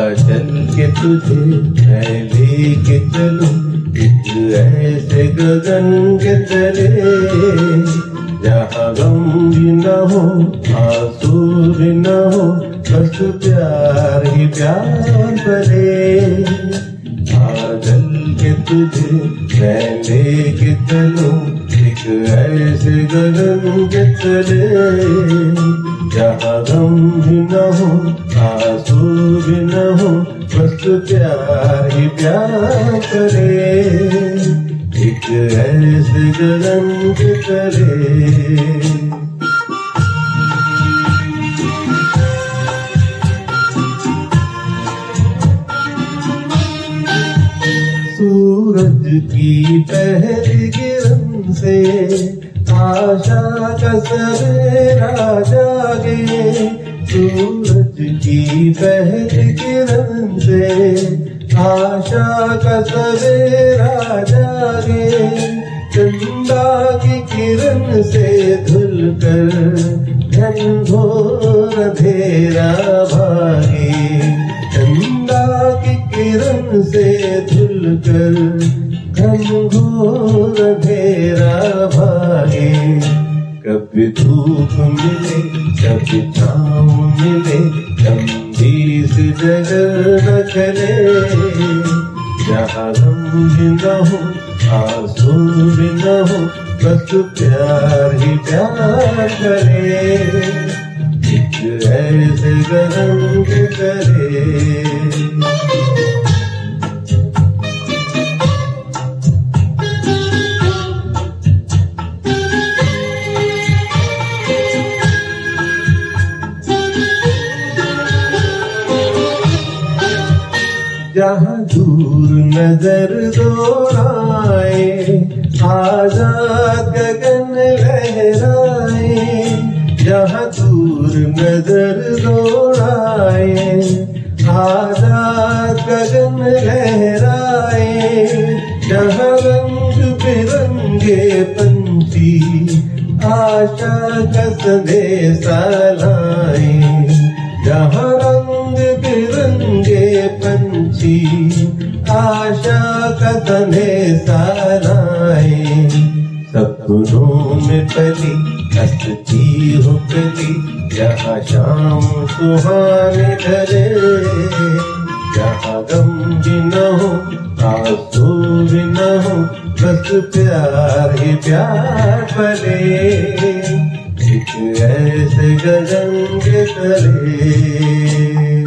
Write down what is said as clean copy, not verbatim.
चल के तुझे मैं लेके चलूं एक ऐसे गगन के तले, जहाँ गम भी न हो आंसू भी न हो, बस प्यार ही प्यार भरे। चल के तुझे मैं लेके चलूं एक ऐसे गगन के तले, जहाँ गम भी न हो आंसू भी न हो, बस प्यार ही प्यार करे। एक ऐसे गगन के तले। सूरज की पहली किरण से आशा का सवेरा जागे, सूरज की पहली किरण से आशा का सवेरा जागे, चंदा की किरण से धुलकर घनघोर अंधेरा भागे, चंदा की किरण से धुलकर घनघोर अंधेरा भागे। कभी धूप मिले कभी छाँव मिले, लंबी सी जगह न चले, जहाँ गम भी न हो आंसू भी न हो, बस प्यार ही प्यार करे। एक ऐसे गगन के तले। जहाँ दूर नजर दौड़ाए, आजाद गगन लहराए, जहाँ दूर नजर दौड़ाए, आजाद गगन लहराए, जहाँ रंग बिरंगे पंछी आशा का संदेशा लाए, जहाँ रंग बिरंगे पंछी आशा का संदेशा लाए। सपनों में पली हंसती हो कली, जहाँ शाम सुहाने ढले, जहाँ गम भी न हो आंसू भी न हो, बस प्यार ही प्यार पले। एक ऐसे गगन के तले।